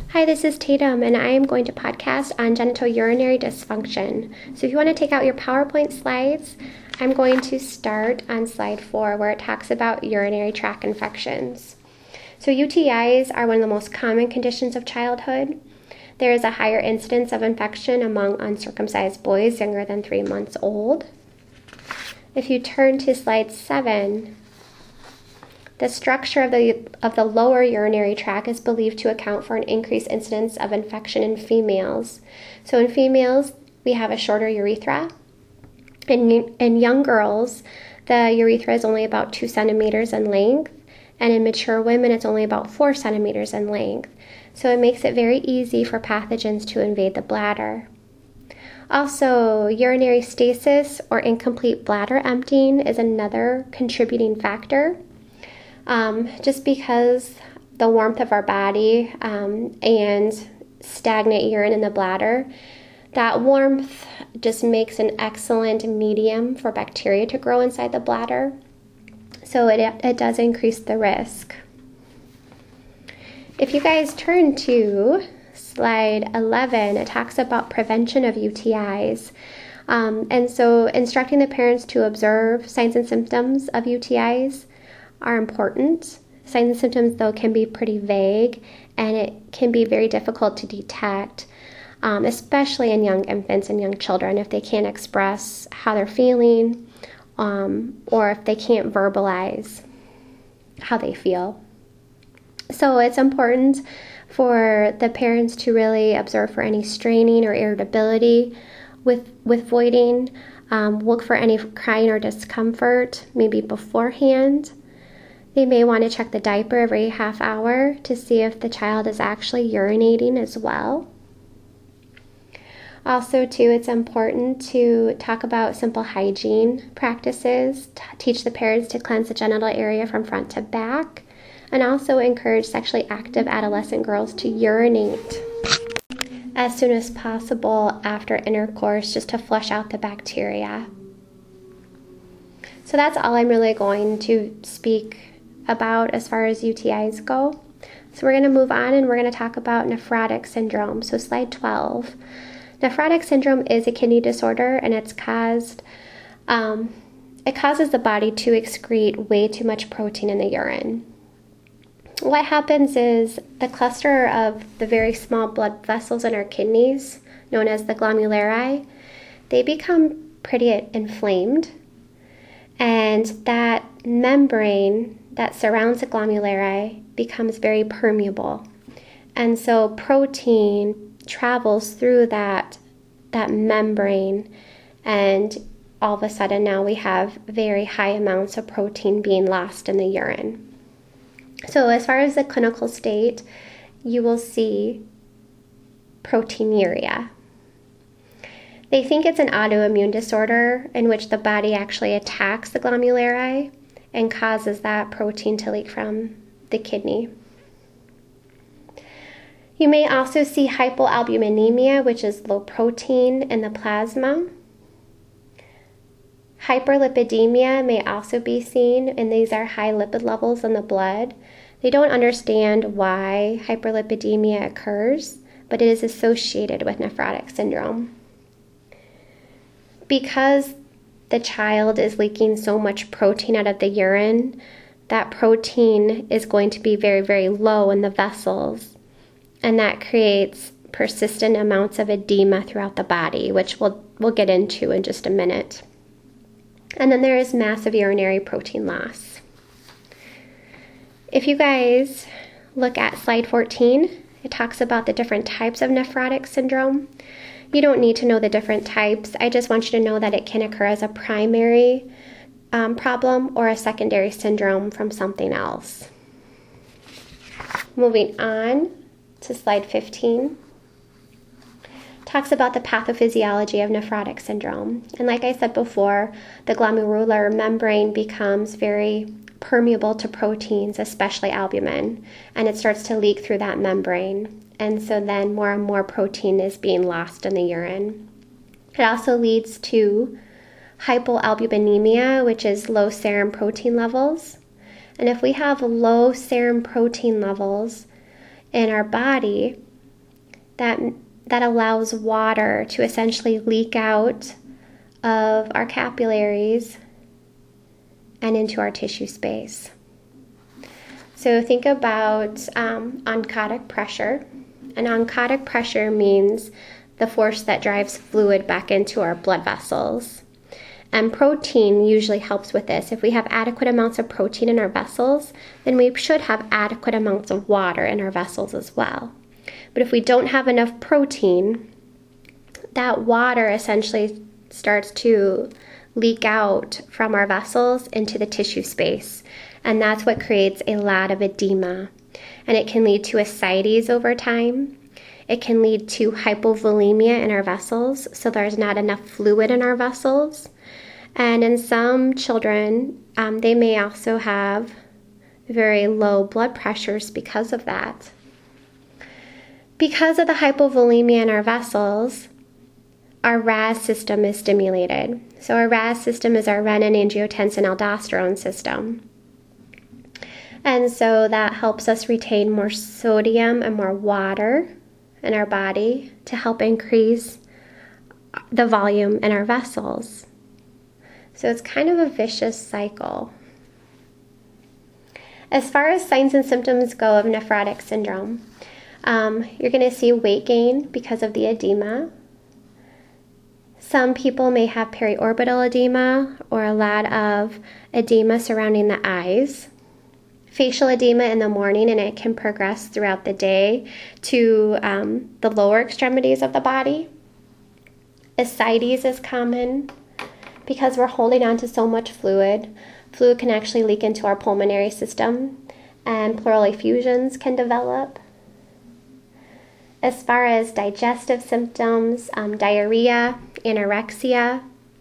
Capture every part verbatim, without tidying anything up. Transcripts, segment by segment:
Hi, this is Tatum, and I am going to podcast on genitourinary dysfunction. So if you want to take out your PowerPoint slides, I'm going to start on slide four, where it talks about urinary tract infections. So U T Is are one of the most common conditions of childhood. There is a higher incidence of infection among uncircumcised boys younger than three months old. If you turn to slide seven, the structure of the, of the lower urinary tract is believed to account for an increased incidence of infection in females. So in females, we have a shorter urethra. In, in young girls, the urethra is only about two centimeters in length, and in mature women, it's only about four centimeters in length. So it makes it very easy for pathogens to invade the bladder. Also, urinary stasis or incomplete bladder emptying is another contributing factor. Um, just because the warmth of our body um, and stagnant urine in the bladder, that warmth just makes an excellent medium for bacteria to grow inside the bladder. So it, it does increase the risk. If you guys turn to slide eleven, it talks about prevention of U T Is. Um, and so instructing the parents to observe signs and symptoms of U T Is are important. Signs and symptoms, though, can be pretty vague, and it can be very difficult to detect, um, especially in young infants and young children, if they can't express how they're feeling, um, or if they can't verbalize how they feel. So it's important for the parents to really observe for any straining or irritability with, with voiding. Um, look for any crying or discomfort, maybe beforehand. They may want to check the diaper every half hour to see if the child is actually urinating as well. Also, too, it's important to talk about simple hygiene practices, to teach the parents to cleanse the genital area from front to back, and also encourage sexually active adolescent girls to urinate as soon as possible after intercourse, just to flush out the bacteria. So that's all I'm really going to speak about as far as U T Is go. So we're going to move on, and we're going to talk about nephrotic syndrome. So slide twelve. Nephrotic syndrome is a kidney disorder, and it's caused, um, it causes the body to excrete way too much protein in the urine. What happens is the cluster of the very small blood vessels in our kidneys, known as the glomeruli, they become pretty inflamed, and that membrane that surrounds the glomeruli becomes very permeable. And so protein travels through that, that membrane, and all of a sudden now we have very high amounts of protein being lost in the urine. So as far as the clinical state, you will see proteinuria. They think it's an autoimmune disorder in which the body actually attacks the glomeruli and causes that protein to leak from the kidney. You may also see hypoalbuminemia, which is low protein in the plasma. Hyperlipidemia may also be seen, and these are high lipid levels in the blood. They don't understand why hyperlipidemia occurs, but it is associated with nephrotic syndrome. Because the child is leaking so much protein out of the urine, that protein is going to be very, very low in the vessels, and that creates persistent amounts of edema throughout the body, which we'll, we'll get into in just a minute. And then there is massive urinary protein loss. If you guys look at slide fourteen, it talks about the different types of nephrotic syndrome. You don't need to know the different types. I just want you to know that it can occur as a primary um, problem or a secondary syndrome from something else. Moving on to slide fifteen. Talks about the pathophysiology of nephrotic syndrome. And like I said before, the glomerular membrane becomes very permeable to proteins, especially albumin, and it starts to leak through that membrane. And so then more and more protein is being lost in the urine. It also leads to hypoalbuminemia, which is low serum protein levels. And if we have low serum protein levels in our body, that, that allows water to essentially leak out of our capillaries and into our tissue space. So think about um, oncotic pressure. And oncotic pressure means the force that drives fluid back into our blood vessels. And protein usually helps with this. If we have adequate amounts of protein in our vessels, then we should have adequate amounts of water in our vessels as well. But if we don't have enough protein, that water essentially starts to leak out from our vessels into the tissue space. And that's what creates a lot of edema. And it can lead to ascites over time. It can lead to hypovolemia in our vessels, so there's not enough fluid in our vessels. And in some children, um, they may also have very low blood pressures because of that. Because of the hypovolemia in our vessels, our R A S system is stimulated. So our R A S system is our renin-angiotensin-aldosterone system. And so that helps us retain more sodium and more water in our body to help increase the volume in our vessels. So it's kind of a vicious cycle. As far as signs and symptoms go of nephrotic syndrome, um, you're going to see weight gain because of the edema. Some people may have periorbital edema or a lot of edema surrounding the eyes. Facial edema in the morning, and it can progress throughout the day to um, the lower extremities of the body. Ascites is common because we're holding on to so much fluid. Fluid can actually leak into our pulmonary system, and pleural effusions can develop. As far as digestive symptoms, um, diarrhea, anorexia.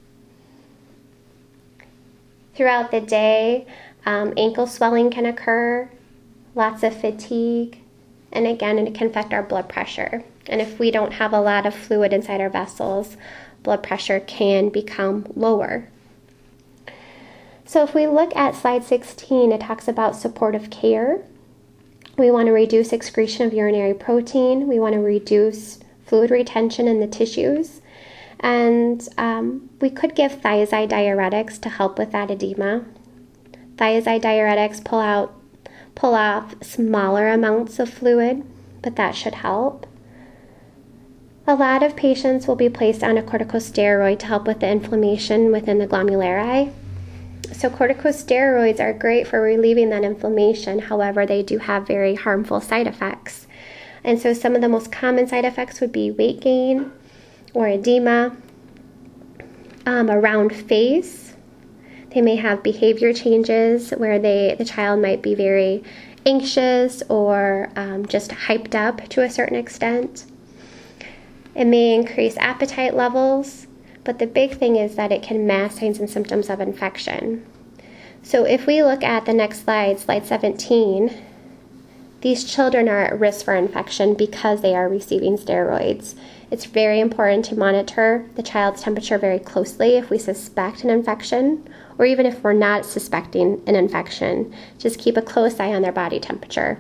Throughout the day, Um, ankle swelling can occur, lots of fatigue, and again, it can affect our blood pressure. And if we don't have a lot of fluid inside our vessels, blood pressure can become lower. So if we look at slide sixteen, it talks about supportive care. We want to reduce excretion of urinary protein. We want to reduce fluid retention in the tissues. And um, we could give thiazide diuretics to help with that edema. Thiazide diuretics pull out, pull off smaller amounts of fluid, but that should help. A lot of patients will be placed on a corticosteroid to help with the inflammation within the glomulari. So corticosteroids are great for relieving that inflammation. However, they do have very harmful side effects. And so some of the most common side effects would be weight gain or edema, um, a round face. They may have behavior changes where they, the child might be very anxious or um, just hyped up to a certain extent. It may increase appetite levels, but the big thing is that it can mask signs and symptoms of infection. So if we look at the next slide, slide seventeen, these children are at risk for infection because they are receiving steroids. It's very important to monitor the child's temperature very closely if we suspect an infection, or even if we're not suspecting an infection. Just keep a close eye on their body temperature.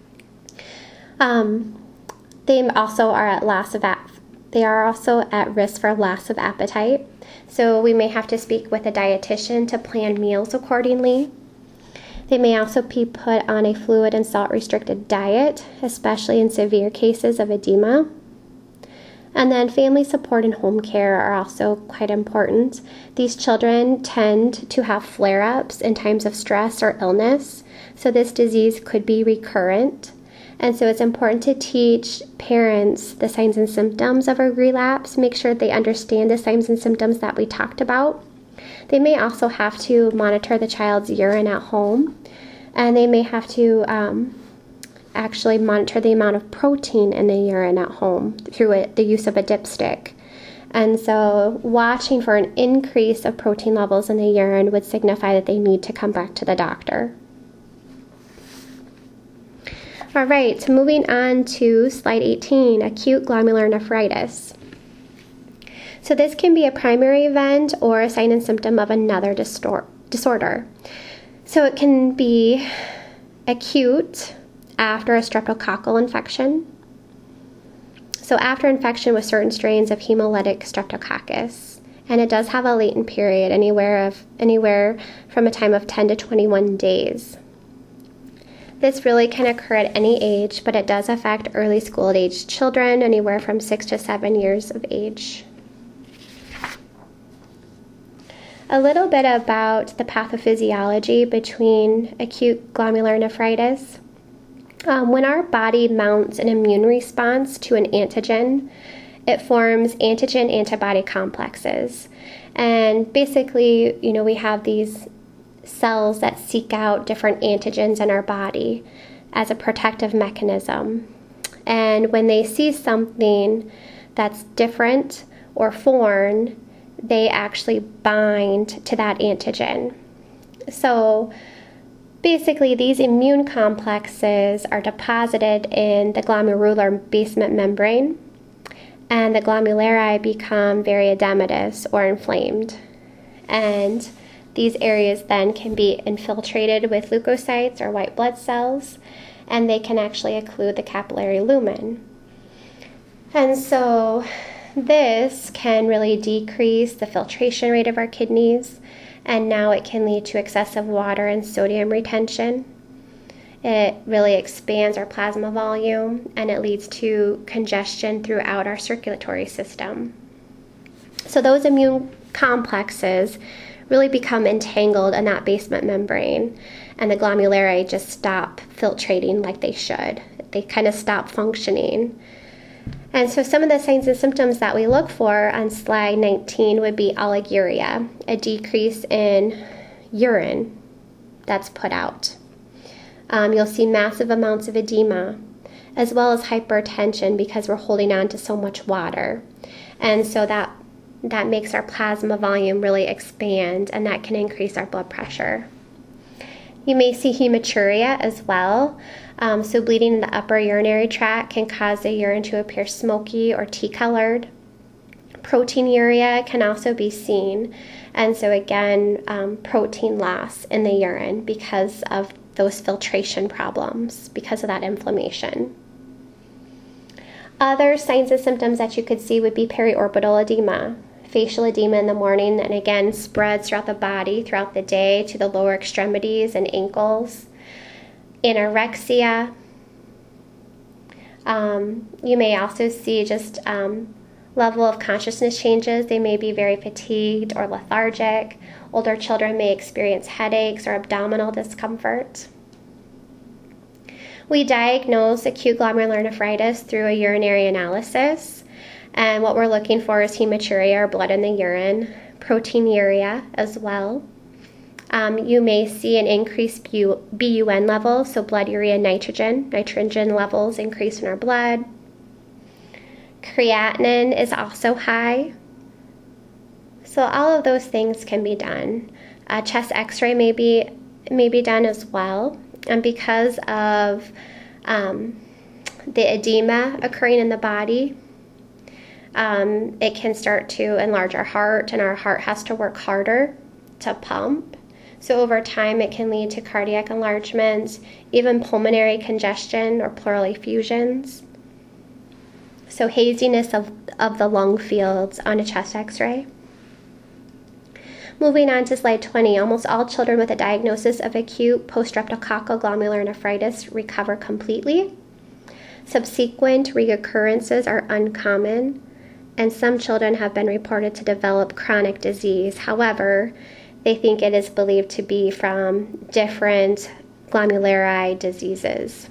Um, they also are at loss of ap- they are also at risk for loss of appetite. So we may have to speak with a dietitian to plan meals accordingly. They may also be put on a fluid and salt restricted diet, especially in severe cases of edema. And then family support and home care are also quite important. These children tend to have flare-ups in times of stress or illness, so this disease could be recurrent. And so it's important to teach parents the signs and symptoms of a relapse, make sure they understand the signs and symptoms that we talked about. They may also have to monitor the child's urine at home, and they may have to um, actually monitor the amount of protein in the urine at home through it, the use of a dipstick. And so watching for an increase of protein levels in the urine would signify that they need to come back to the doctor. All right, so moving on to slide eighteen, acute glomerular nephritis. So this can be a primary event or a sign and symptom of another distor- disorder. So it can be acute after a streptococcal infection. So after infection with certain strains of hemolytic streptococcus, and it does have a latent period anywhere of anywhere from a time of ten to twenty-one days. This really can occur at any age, but it does affect early school-age children, anywhere from six to seven years of age. A little bit about the pathophysiology between acute glomerular nephritis. Um, when our body mounts an immune response to an antigen, it forms antigen-antibody complexes. And basically, you know, we have these cells that seek out different antigens in our body as a protective mechanism. And when they see something that's different or foreign, they actually bind to that antigen. So basically, these immune complexes are deposited in the glomerular basement membrane, and the glomeruli become very edematous or inflamed. And these areas then can be infiltrated with leukocytes or white blood cells, and they can actually occlude the capillary lumen. And so this can really decrease the filtration rate of our kidneys, and now it can lead to excessive water and sodium retention. It really expands our plasma volume, and it leads to congestion throughout our circulatory system. So those immune complexes really become entangled in that basement membrane, and the glomeruli just stop filtrating like they should. They kind of stop functioning. And so some of the signs and symptoms that we look for on slide nineteen would be oliguria, a decrease in urine that's put out. Um, you'll see massive amounts of edema, as well as hypertension because we're holding on to so much water. And so that, that makes our plasma volume really expand, and that can increase our blood pressure. You may see hematuria as well. Um, so bleeding in the upper urinary tract can cause the urine to appear smoky or tea-colored. Proteinuria can also be seen. And so again, um, protein loss in the urine because of those filtration problems, because of that inflammation. Other signs and symptoms that you could see would be periorbital edema, facial edema in the morning, and again spreads throughout the body throughout the day to the lower extremities and ankles. Anorexia. Um, you may also see just um, level of consciousness changes. They may be very fatigued or lethargic. Older children may experience headaches or abdominal discomfort. We diagnose acute glomerular nephritis through a urinary analysis, and what we're looking for is hematuria or blood in the urine, proteinuria as well. Um, you may see an increased B U N level, so blood urea nitrogen. Nitrogen levels increase in our blood. Creatinine is also high. So all of those things can be done. A chest x-ray may be, may be done as well. And because of um, the edema occurring in the body, um, it can start to enlarge our heart, and our heart has to work harder to pump. So over time, it can lead to cardiac enlargements, even pulmonary congestion or pleural effusions. So haziness of, of the lung fields on a chest x-ray. Moving on to slide twenty, almost all children with a diagnosis of acute post-streptococcal glomerular nephritis recover completely. Subsequent reoccurrences are uncommon, and some children have been reported to develop chronic disease. However, they think it is believed to be from different glomeruli diseases.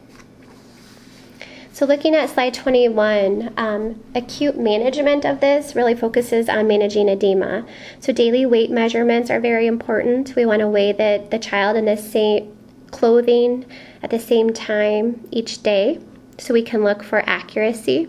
So looking at slide twenty-one, um, acute management of this really focuses on managing edema. So daily weight measurements are very important. We want to weigh the, the child in the same clothing at the same time each day so we can look for accuracy.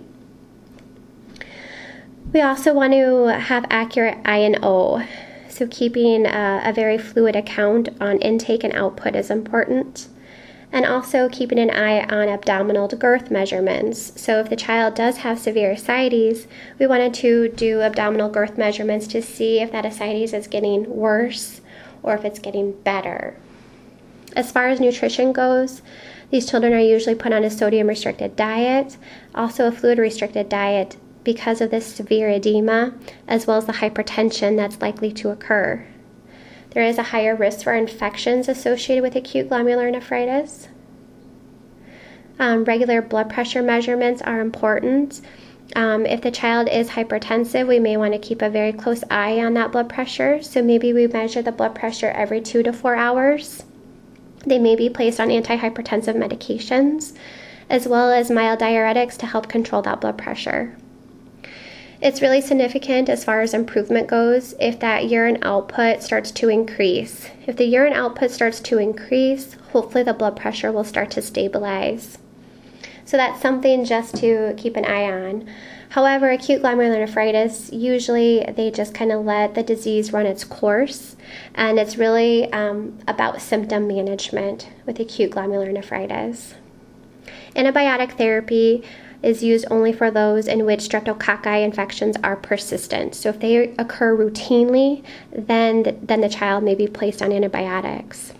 We also want to have accurate I and O. So keeping a, a very fluid account on intake and output is important. And also keeping an eye on abdominal girth measurements. So if the child does have severe ascites, we wanted to do abdominal girth measurements to see if that ascites is getting worse or if it's getting better. As far as nutrition goes, These children are usually put on a sodium-restricted diet, also a fluid-restricted diet, because of this severe edema, as well as the hypertension that's likely to occur. There is a higher risk for infections associated with acute glomerulonephritis. Um, regular blood pressure measurements are important. Um, if the child is hypertensive, we may want to keep a very close eye on that blood pressure. So maybe we measure the blood pressure every two to four hours. They may be placed on antihypertensive medications, as well as mild diuretics to help control that blood pressure. It's really significant as far as improvement goes if that urine output starts to increase. If the urine output starts to increase, hopefully the blood pressure will start to stabilize. So that's something just to keep an eye on. However, acute glomerulonephritis, usually they just kind of let the disease run its course, and it's really um, about symptom management with acute glomerulonephritis. Antibiotic therapy is used only for those in which streptococci infections are persistent. So if they occur routinely, then the, then the child may be placed on antibiotics.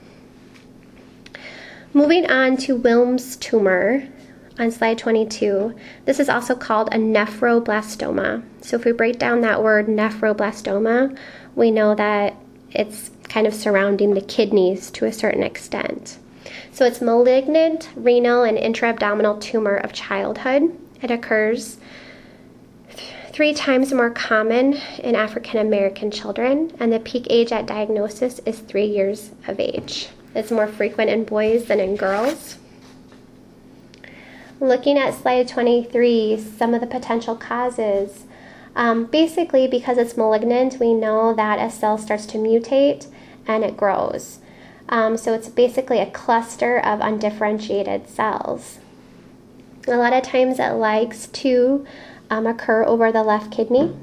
Moving on to Wilms tumor on slide twenty-two, this is also called a nephroblastoma. So if we break down that word nephroblastoma, we know that it's kind of surrounding the kidneys to a certain extent. So it's malignant renal and intra-abdominal tumor of childhood. It occurs th- three times more common in African American children, and the peak age at diagnosis is three years of age. It's more frequent in boys than in girls. Looking at slide twenty-three, some of the potential causes. Um, basically, because it's malignant, we know that a cell starts to mutate and it grows. Um, so it's basically a cluster of undifferentiated cells. A lot of times it likes to um, occur over the left kidney.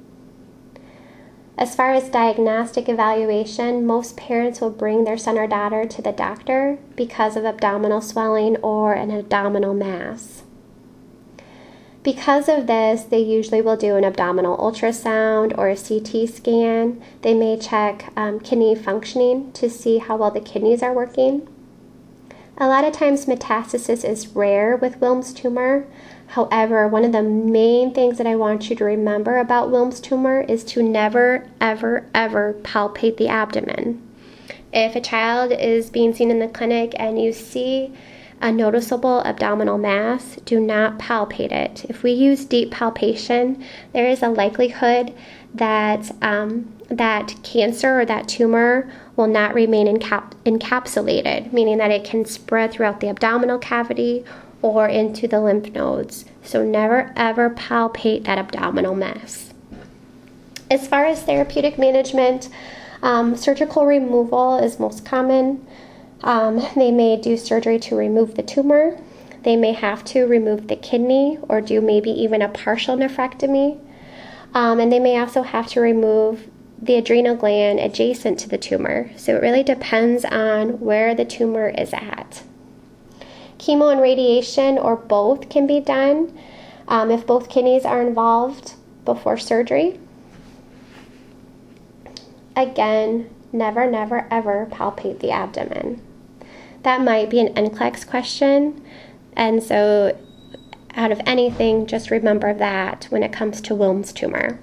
As far as diagnostic evaluation, most parents will bring their son or daughter to the doctor because of abdominal swelling or an abdominal mass. Because of this, they usually will do an abdominal ultrasound or a C T scan. They may check um, kidney functioning to see how well the kidneys are working. A lot of times metastasis is rare with Wilms tumor. However, one of the main things that I want you to remember about Wilms tumor is to never, ever, ever palpate the abdomen. If a child is being seen in the clinic and you see a noticeable abdominal mass, do not palpate it. If we use deep palpation, there is a likelihood that um, that cancer or that tumor will not remain encap- encapsulated, meaning that it can spread throughout the abdominal cavity or into the lymph nodes. So never ever palpate that abdominal mass. As far as therapeutic management, um, surgical removal is most common. Um, they may do surgery to remove the tumor. They may have to remove the kidney or do maybe even a partial nephrectomy. Um, and they may also have to remove the adrenal gland adjacent to the tumor. So it really depends on where the tumor is at. Chemo and radiation or both can be done um, if both kidneys are involved before surgery. Again, never, never, ever palpate the abdomen. That might be an N C L E X question, and so out of anything, just remember that when it comes to Wilms tumor.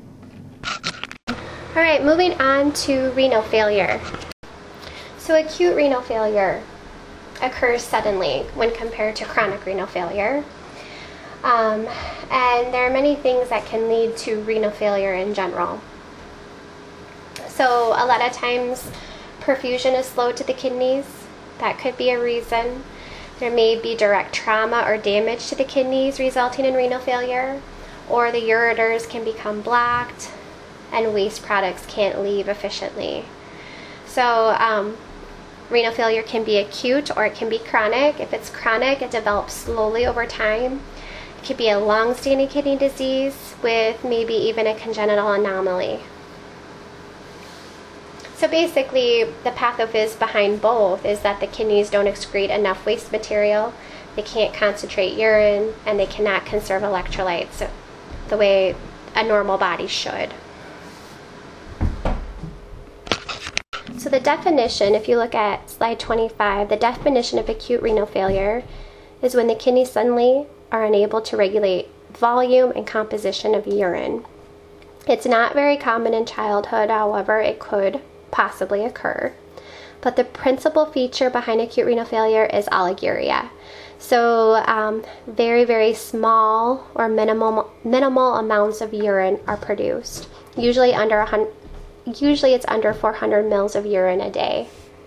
All right, moving on to renal failure. So acute renal failure occurs suddenly when compared to chronic renal failure. Um, and there are many things that can lead to renal failure in general. So a lot of times perfusion is slow to the kidneys. That could be a reason. There may be direct trauma or damage to the kidneys resulting in renal failure, or the ureters can become blocked and waste products can't leave efficiently. So um, renal failure can be acute or it can be chronic. If it's chronic, it develops slowly over time. It could be a long-standing kidney disease with maybe even a congenital anomaly. So basically, the pathophys behind both is that the kidneys don't excrete enough waste material, they can't concentrate urine, and they cannot conserve electrolytes the way a normal body should. So the definition, if you look at slide twenty-five, the definition of acute renal failure is when the kidneys suddenly are unable to regulate volume and composition of urine. It's not very common in childhood, however, it could possibly occur. But the principal feature behind acute renal failure is oliguria. So um, very, very small or minimal minimal amounts of urine are produced. Usually under one hundred, usually it's under four hundred mils of urine a day.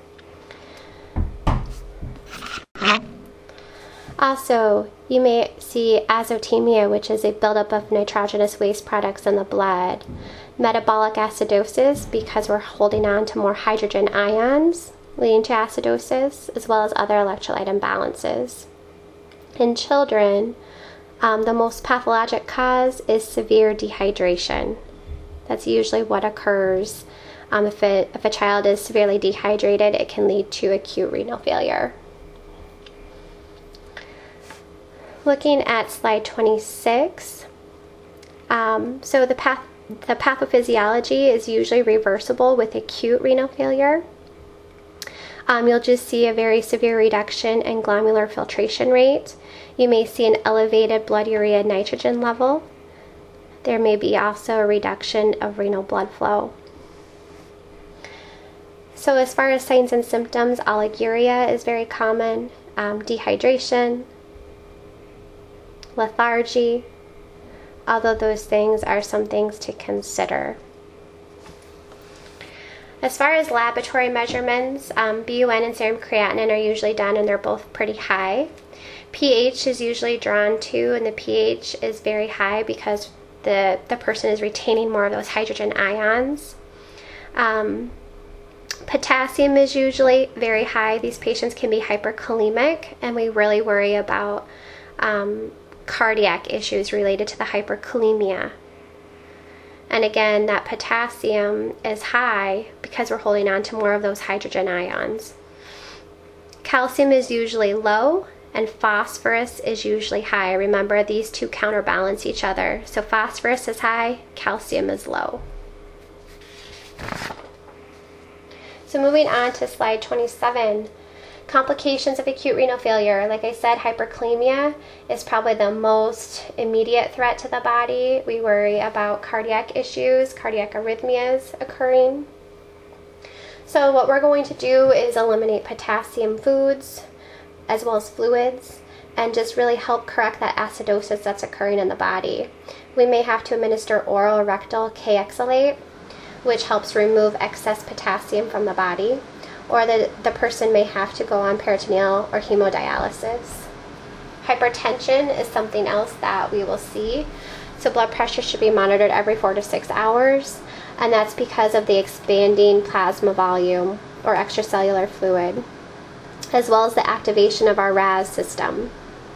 Also, you may see azotemia, which is a buildup of nitrogenous waste products in the blood. Metabolic acidosis, because we're holding on to more hydrogen ions, leading to acidosis, as well as other electrolyte imbalances. In children, um, the most pathologic cause is severe dehydration. That's usually what occurs. Um, if, it, if a child is severely dehydrated, it can lead to acute renal failure. Looking at slide twenty-six, um, so the, path, the pathophysiology is usually reversible with acute renal failure. Um, you'll just see a very severe reduction in glomerular filtration rate. You may see an elevated blood urea nitrogen level. There may be also a reduction of renal blood flow. So as far as signs and symptoms, oliguria is very common, um, dehydration, lethargy, although those things are some things to consider. As far as laboratory measurements, um, B U N and serum creatinine are usually done, and they're both pretty high. pH is usually drawn to, and the pH is very high because the, the person is retaining more of those hydrogen ions. Um, potassium is usually very high. These patients can be hyperkalemic, and we really worry about um, cardiac issues related to the hyperkalemia. And again, that potassium is high because we're holding on to more of those hydrogen ions. Calcium is usually low, and phosphorus is usually high. Remember, these two counterbalance each other. So phosphorus is high, calcium is low. So moving on to slide twenty-seven. Complications of acute renal failure. Like I said, hyperkalemia is probably the most immediate threat to the body. We worry about cardiac issues, cardiac arrhythmias occurring. So what we're going to do is eliminate potassium foods as well as fluids, and just really help correct that acidosis that's occurring in the body. We may have to administer oral or rectal Kayexalate, which helps remove excess potassium from the body, or the, the person may have to go on peritoneal or hemodialysis. Hypertension is something else that we will see. So blood pressure should be monitored every four to six hours, and that's because of the expanding plasma volume or extracellular fluid, as well as the activation of our R A S system.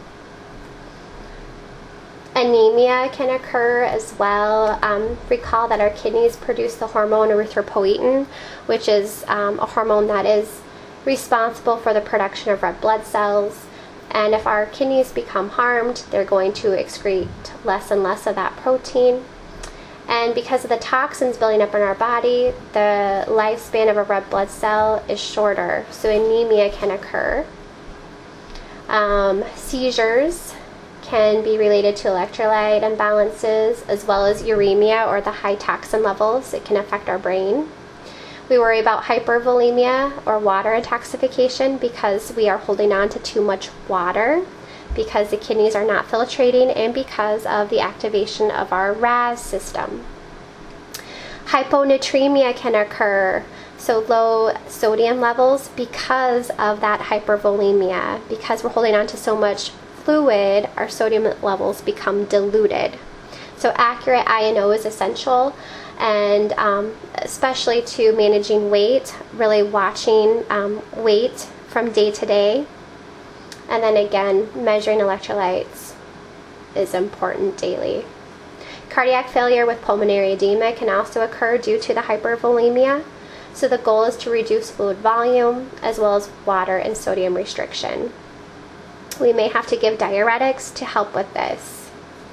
Anemia can occur as well. Um, recall that our kidneys produce the hormone erythropoietin, which is um, a hormone that is responsible for the production of red blood cells. And if our kidneys become harmed, they're going to excrete less and less of that protein. And because of the toxins building up in our body, the lifespan of a red blood cell is shorter, so anemia can occur. Um, seizures can be related to electrolyte imbalances, as well as uremia or the high toxin levels. It can affect our brain. We worry about hypervolemia or water intoxication because we are holding on to too much water, because the kidneys are not filtrating, and because of the activation of our R A S system. Hyponatremia can occur, so low sodium levels, because of that hypervolemia. Because we're holding on to so much fluid, our sodium levels become diluted. So accurate I N O is essential, and um, especially to managing weight, really watching um, weight from day to day. And then again, measuring electrolytes is important daily. Cardiac failure with pulmonary edema can also occur due to the hypervolemia. So the goal is to reduce fluid volume as well as water and sodium restriction. We may have to give diuretics to help with this.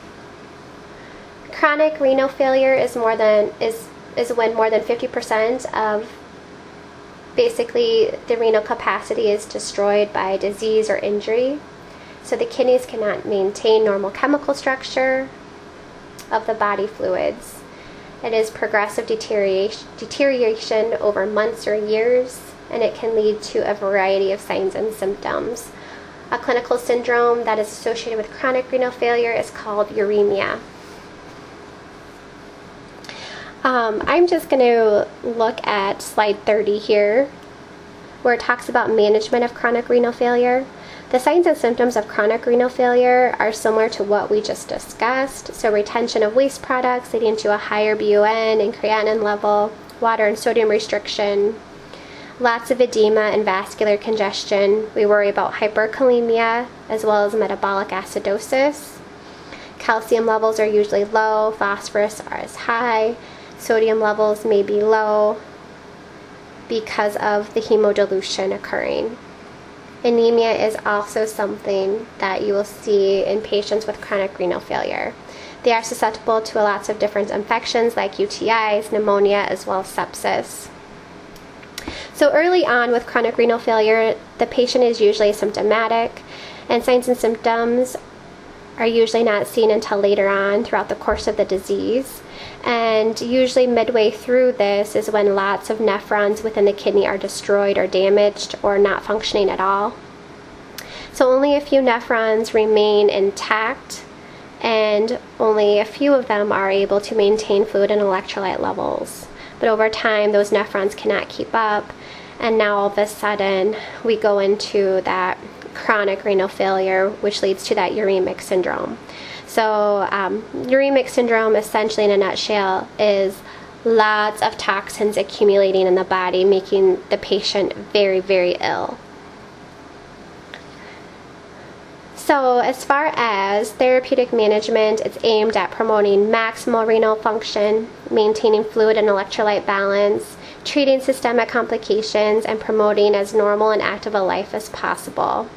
Chronic renal failure is more than is is when more than fifty percent of Basically, the renal capacity is destroyed by disease or injury. So the kidneys cannot maintain normal chemical structure of the body fluids. It is progressive deterioration, deterioration over months or years, and it can lead to a variety of signs and symptoms. A clinical syndrome that is associated with chronic renal failure is called uremia. Um, I'm just going to look at slide thirty here, where it talks about management of chronic renal failure. The signs and symptoms of chronic renal failure are similar to what we just discussed. So retention of waste products leading to a higher B U N and creatinine level, water and sodium restriction, lots of edema and vascular congestion. We worry about hyperkalemia as well as metabolic acidosis. Calcium levels are usually low, phosphorus is high, sodium levels may be low because of the hemodilution occurring. Anemia is also something that you will see in patients with chronic renal failure. They are susceptible to lots of different infections like U T Is, pneumonia, as well as sepsis. So early on with chronic renal failure, the patient is usually asymptomatic, and signs and symptoms are usually not seen until later on throughout the course of the disease. And usually midway through this is when lots of nephrons within the kidney are destroyed or damaged or not functioning at all. So only a few nephrons remain intact, and only a few of them are able to maintain fluid and electrolyte levels. But over time, those nephrons cannot keep up, and now all of a sudden we go into that chronic renal failure, which leads to that uremic syndrome. So um, uremic syndrome, essentially in a nutshell, is lots of toxins accumulating in the body, making the patient very, very ill. So as far as therapeutic management, it's aimed at promoting maximal renal function, maintaining fluid and electrolyte balance, treating systemic complications, and promoting as normal and active a life as possible.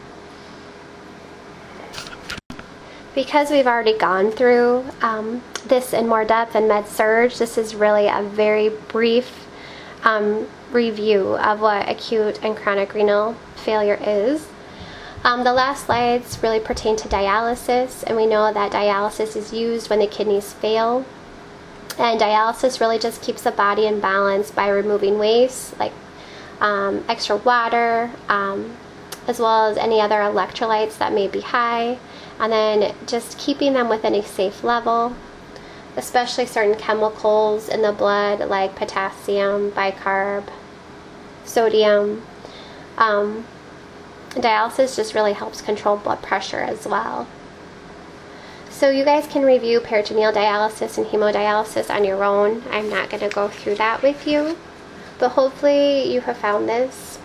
Because we've already gone through um, this in more depth in Med-Surg, this is really a very brief um, review of what acute and chronic renal failure is. Um, the last slides really pertain to dialysis, and we know that dialysis is used when the kidneys fail. And dialysis really just keeps the body in balance by removing waste, like um, extra water, um, as well as any other electrolytes that may be high, and then just keeping them within a safe level, especially certain chemicals in the blood like potassium, bicarb, sodium. Um, dialysis just really helps control blood pressure as well. So you guys can review peritoneal dialysis and hemodialysis on your own. I'm not going to go through that with you, but hopefully you have found this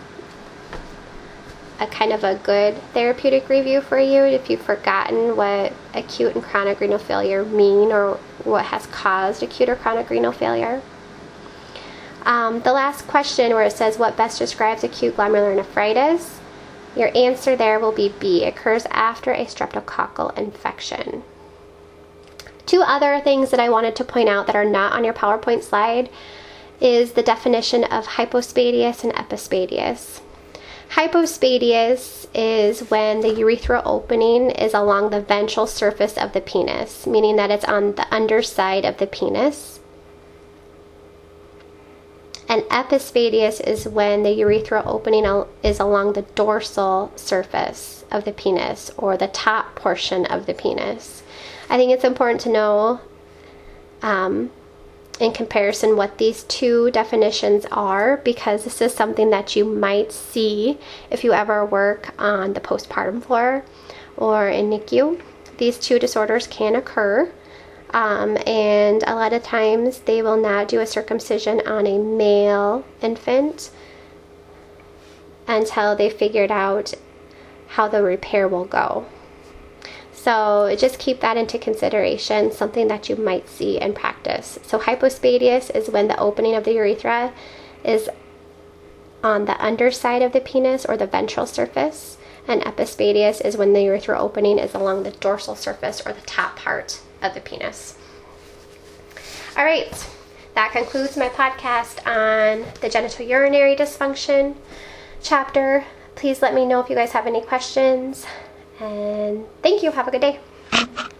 a kind of a good therapeutic review for you if you've forgotten what acute and chronic renal failure mean or what has caused acute or chronic renal failure. Um, the last question, where it says what best describes acute glomerular nephritis, your answer there will be B. It occurs after a streptococcal infection. Two other things that I wanted to point out that are not on your PowerPoint slide is the definition of hypospadias and epispadias. Hypospadias is when the urethral opening is along the ventral surface of the penis, meaning that it's on the underside of the penis. And epispadias is when the urethral opening is along the dorsal surface of the penis, or the top portion of the penis. I think it's important to know um, in comparison what these two definitions are, because this is something that you might see if you ever work on the postpartum floor or in N I C U. These two disorders can occur, um, and a lot of times they will not do a circumcision on a male infant until they figured out how the repair will go. So just keep that into consideration, something that you might see in practice. So hypospadias is when the opening of the urethra is on the underside of the penis or the ventral surface, and epispadias is when the urethral opening is along the dorsal surface or the top part of the penis. All right, that concludes my podcast on the genitourinary dysfunction chapter. Please let me know if you guys have any questions. And thank you. Have a good day.